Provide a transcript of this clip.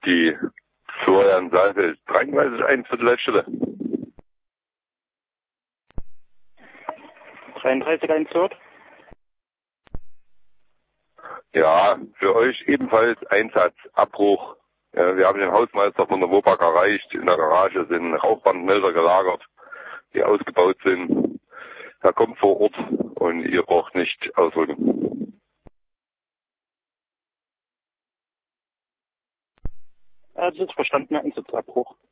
die Florian Saalfeld 33,1 für die Leitstelle. 33,1 dort. Ja, für euch ebenfalls Einsatzabbruch. Ja, wir haben den Hausmeister von der WOPAG erreicht. In der Garage sind Rauchbandmelder gelagert, die ausgebaut sind. Er kommt vor Ort und ihr braucht nicht ausrücken. Das ist verstanden, Einsatzabbruch.